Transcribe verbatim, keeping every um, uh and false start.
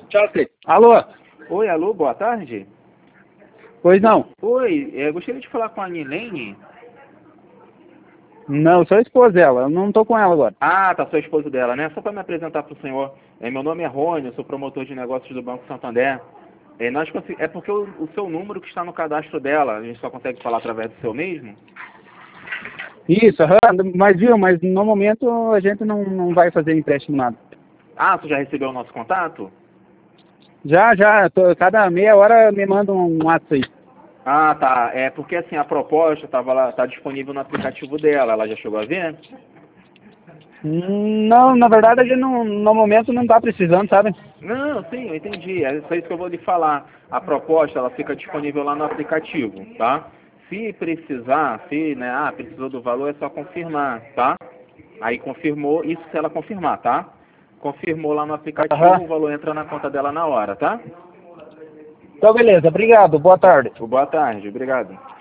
Tchau, Cê. Alô? Oi, alô, boa tarde. Pois não? Oi, é, gostaria de falar com a Nilene. Não, sou a esposa dela, eu não tô com ela agora. Ah, tá, sou a esposa dela, né? Só para me apresentar para o senhor. É, meu nome é Rony, eu sou promotor de negócios do Banco Santander. É, nós consi- é porque o, o seu número que está no cadastro dela, a gente só consegue falar através do seu mesmo? Isso, aham, mas viu, mas no momento a gente não, não vai fazer empréstimo nada. Ah, você já recebeu o nosso contato? Já, já, tô, cada meia hora me manda um WhatsApp aí. Ah, tá. É porque assim, a proposta estava lá, tá disponível no aplicativo dela. Ela já chegou a ver? Hum, Não, na verdade a gente não, no momento não tá precisando, sabe? Não, sim, eu entendi. É só isso que eu vou lhe falar. A proposta, ela fica disponível lá no aplicativo, tá? Se precisar, se, né, ah, precisou do valor, é só confirmar, tá? Aí confirmou, isso se ela confirmar, tá? Confirmou lá no aplicativo, Aham. o valor entra na conta dela na hora, tá? Então beleza, obrigado, boa tarde. Boa tarde, obrigado.